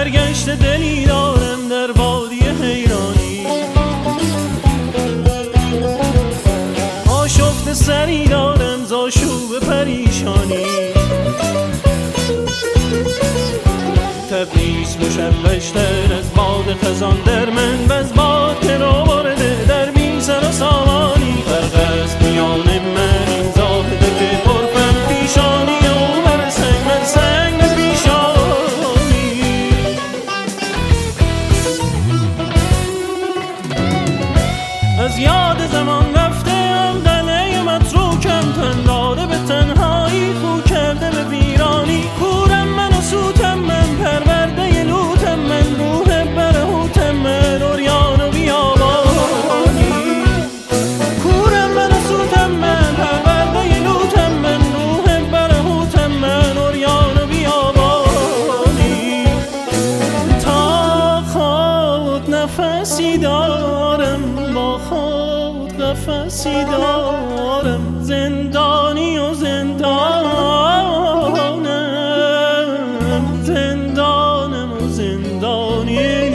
سرگشت دلی دارم در وادی حیرانی، آشفت سری دارم ز آشوب پریشانی. تبریز مشوش‌تر از باد خزان در من و از باد که رو برده در بی سر و سامانی. فرق است میان من این زاهد که پرفم پیشانی او بر سنگ من سنگ پیشانی. از یاد زمان رفته ام قلعه متروکم، تن داده به تنهایی خو کرده به ویرانی. کورم من و سوتم من، پرورده لوتم من، روح برهوتم من، عریان و بیابانی. کورم من و سوتم من، پرورده لوتم من، روح برهوتم من، عریان و بیابانی. تا خود نفسی دارم، با خود قفسی دارم، زندانی و زندانم، زندانم و زندانی.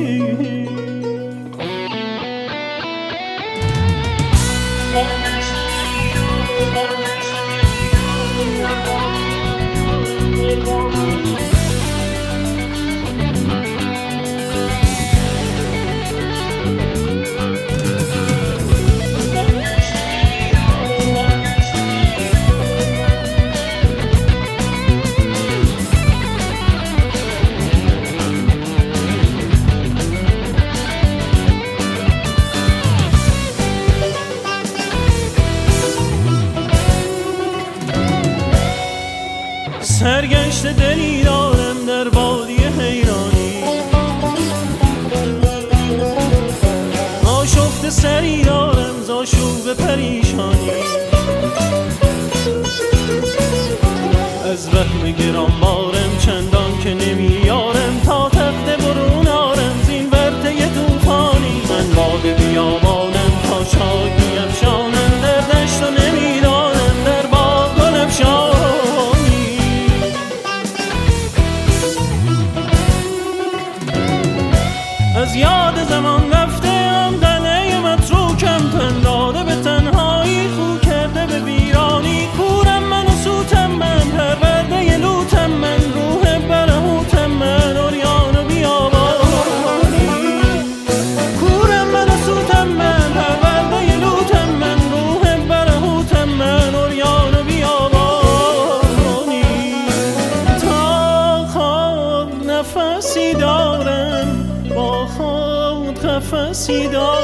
سرگشت دلی دارم در وادی حیرانی، آشفت سری دارم ز آشوب پریشانی. از وهم گرانبارم چندان که نمیارم، تا تخت برون آرم زین ورطه طوفانی. من باد بیابانم تا شاد بیفشانم، در دشت و نمیدانم در باغ گل افشانی. از یاد زمان رفته ام قلعه متروکم، تن داده به تنهایی خو کرده به ویرانی. کورم من و سوتم من، پرورده لوتم من، روح برهوتم من، عریان و بیابانی. کورم من و سوتم من، پرورده لوتم من، روح برهوتم من، عریان و بیابانی. تا خود نفسی دارم، با خود قفسی دارم.